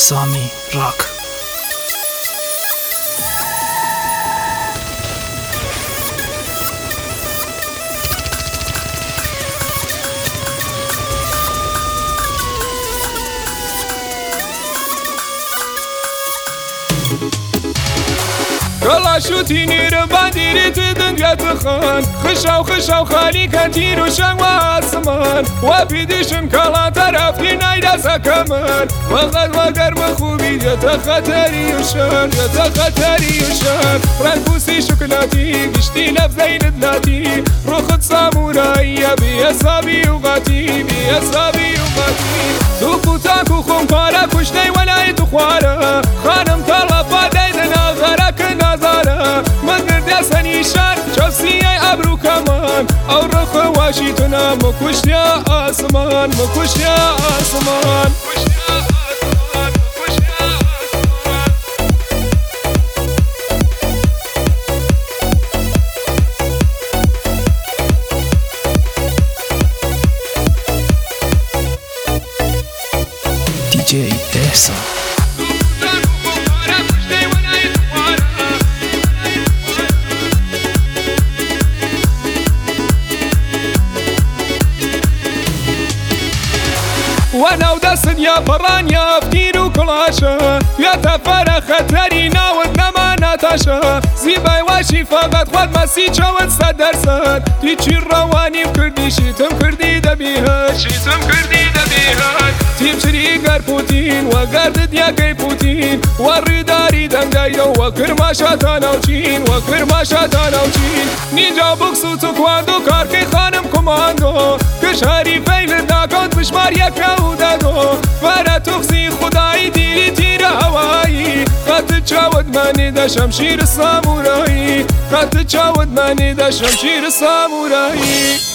سامی راک. كلاشوتي نير باديري تدنقا تخان خشاو خالي كانتير وشان واسمان وبيدشم كلا طرفي نايدا سكمان وغد وقر مخوبي يتخطري وشان رنبوسي شوكولاتي قشتي لفزين دلاتي رخد ساموراي بيصابي وغاتي سوقو تاكو خمكارا كشتي ولاي تخوارا خانم طلبا دايدنا غرك نظارا من دسني شان شخصي ابرو كمان او رخ واشيتنا مكوش يا اسمان DJ احسان. وانا ودست يا برانيا فتير وكلاشا يا تفارا خطري ناودنا ما ناتاشا زيباي واشي فقط خود مسيجا ونصدر سد تيجي رواني بكردي شيتم كردي دبيهات تيم شريقر بوتين وقرد دياقي بوتين والرداري دنگايدو وكرماشا تاناوچين نينجا بوكسو تكواندو كاركي خانم كوماندو كشاري فيل داكوت بشمار يكاو دادو فرا تخزي خداي ديري تير هواي خط تشاود ماني دا شمشير الساموراي